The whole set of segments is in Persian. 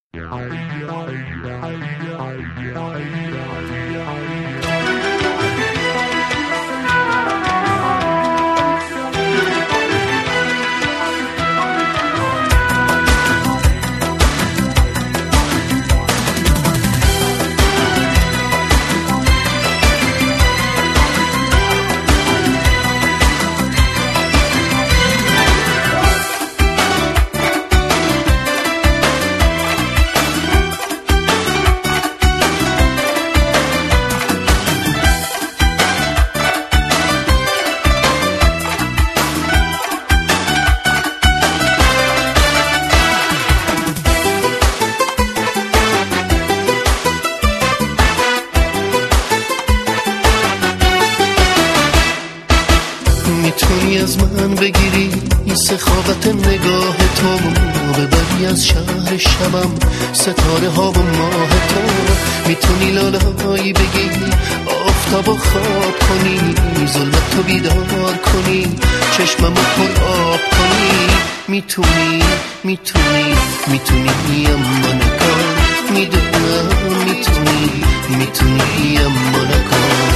میتونی از من بگیری این سخاوت نگاه تو، ببری از شهر شبم ستاره ها و ماه تو. میتونی لالایی بگی آفتابو خواب کنی، ظلمت تو بیدار کنی، چشممو پر آب کنی. میتونی میتونی میتونی اما نکن، میدونم میتونی میتونی اما نکن.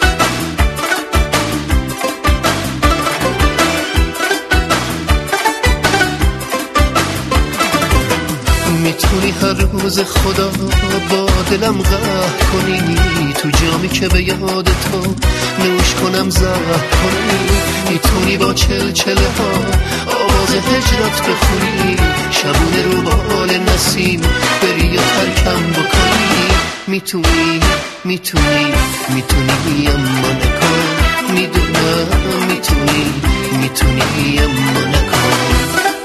میتونی هر روز خدا با دلم قهر کنی، تو جامی که به یاد تو نوش کنم زهر کنی. میتونی با چلچله ها آواز هجرت بخونی، شبونه رو بال نسیم بری و ترکم بکنی. میتونی میتونی میتونی اما نکن، میدونم میتونی میتونی اما نکن.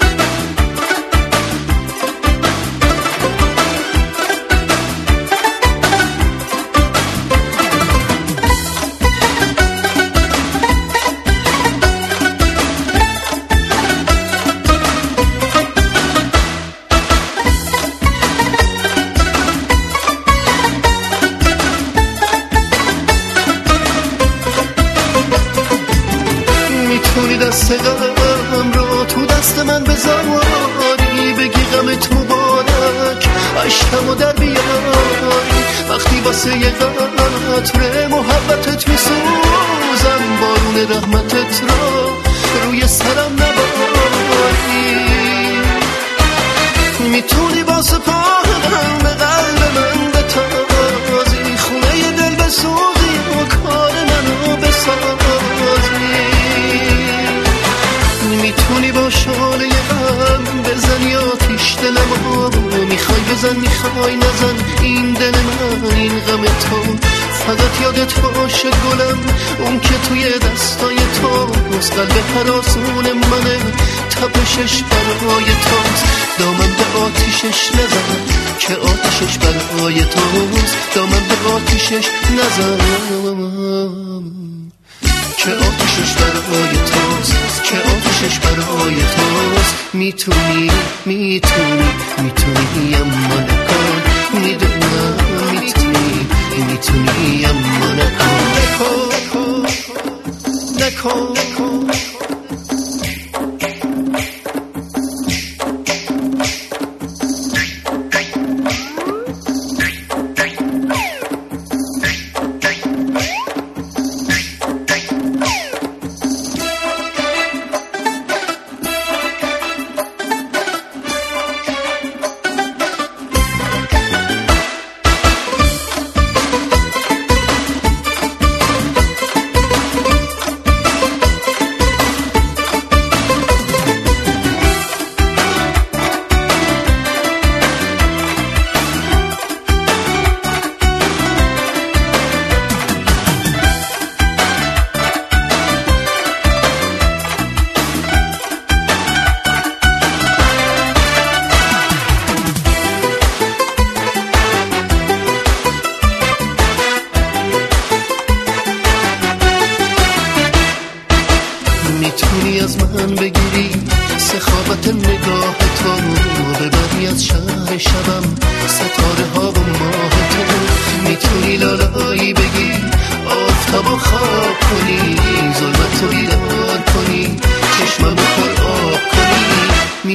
میتونی دست غم رو تو دست من بذاری، بگی غمت مبارک عشقمو در بیاری. وقتی واسه یه قطره محبتت میسوزم، بارون رحمتت رو روی سرم نباری. میتونی با سپاهم به قلب من بتازی، خونه دل بسوزی و کار منو بسازی. میتونی با شعله غم بزنی آتیش دلمو، میخوای بزن میخوای نزن این دل من این غم تو. فقط یادت باشه گلم اون که توی دستای توست، قلب هراسون منه تپشش برای توست. دامن به آتیشش نزن که آتشش برای توست، دامن به آتیشش نزن که آتشش برای توست، که آتشش برای توست. میتونی میتونی میتونی اما نکن، میدونم میتونی میتونی اما نکن. نکن نکن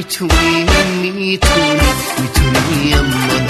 میتونی اما